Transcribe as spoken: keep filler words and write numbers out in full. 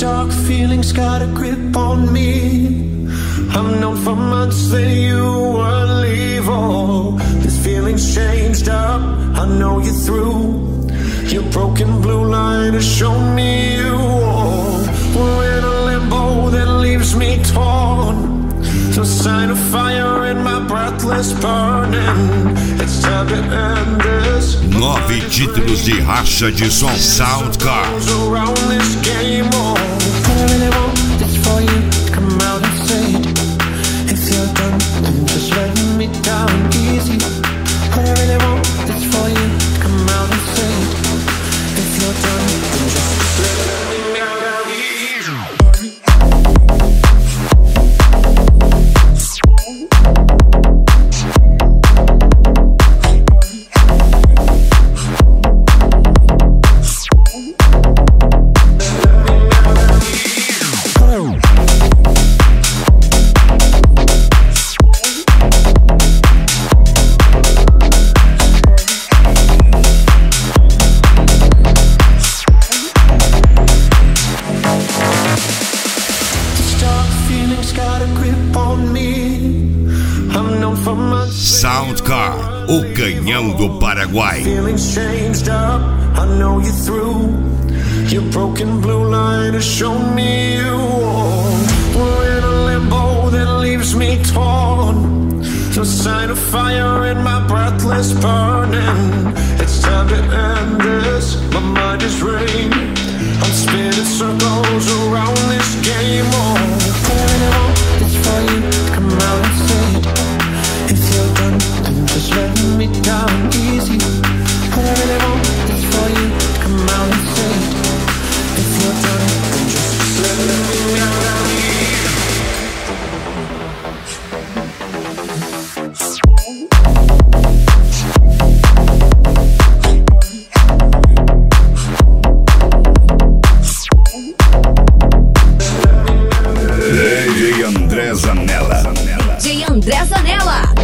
dark feelings got a grip on me. I've known for months that you would leave. Oh, this feeling's changed up, I know you're through. Your broken blue light has shown me you. Oh, we're in a limbo that leaves me torn. No sign of fire in my breathless burning. It's time to end this. Nove títulos de racha de som. Soundcar. Around this game, oh, I really want this for you. Come out and say it. If you're done, then just let me down easy. I really want this for you. Come out and say it. If you're done, then just let me down easy. Soundcar, o canhão do Paraguai. Feelings changed up, I know you're through. Your broken blue light has shown me you. We're in a limbo that leaves me torn. No sign of fire in my breathless burning. It's time to end this, my mind is rain. I'm spinning circles around this game. Oh, I really want this for you, come out and say it. If you're done, then just let me down easy. I really want this for you, come out and say it. If you're done, then just let me down easy. D J André Zanella. D J André Zanella.